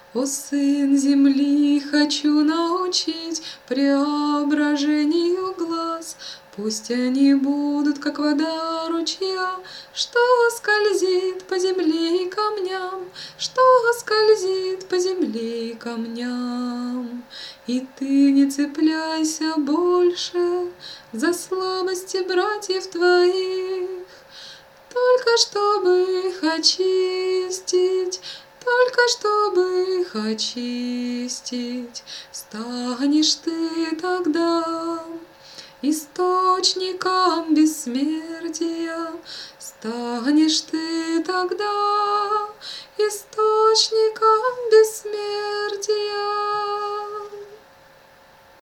О, сын земли, хочу научить преображению глаз. Пусть они будут, как вода ручья, что скользит по земле и камням, что скользит по земле и камням. И ты не цепляйся больше за слабости братьев твоих, только чтобы их очистить, только чтобы их очистить. Станешь ты тогда источником бессмертия, станешь ты тогда источником бессмертия.